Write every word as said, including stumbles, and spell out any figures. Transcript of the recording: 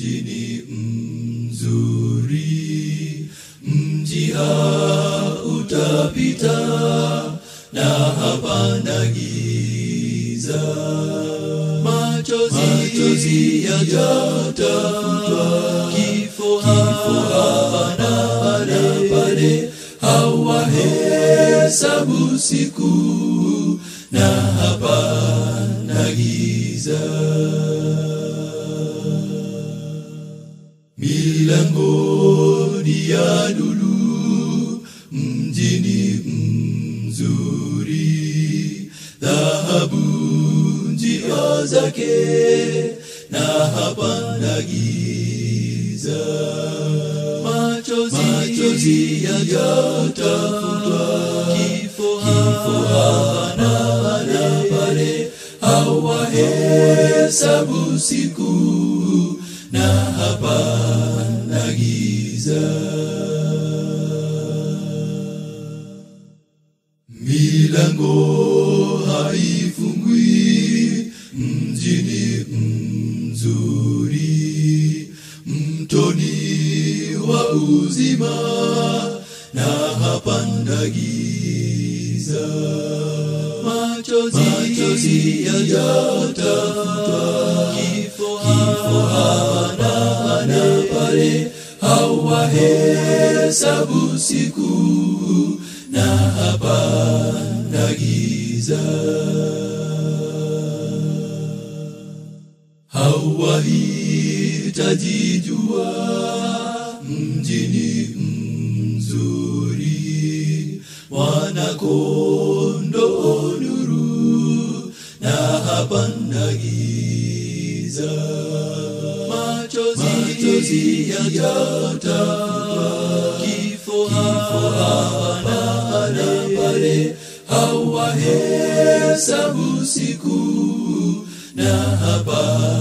mjini mzuri, mji hautapita na hapana giza. Machozi, machozi yatafutwa, kifo hapana pale pale, hawahesabu siku na hapana giza. Milangoni ya lulu mjini mzuri, dhahabu njia zake na hapana giza. Machozi, machozi yatafutwa, kifo hapana pale pale, hawahesabu siku na hapana giza. Milango haifungwi mjini mzuri, mtoni wa uzima na hapana giza. Machozi, machozi yatafutwa, kifo hapana pale, hawahesabu siku na hapana giza. Hawahitaji jua mjini mzuri, Mwana-Kondoo nuru na hapana giza. Machozi, machozi yatafutwa, kifo hapana pale, hawahesabu siku na hapana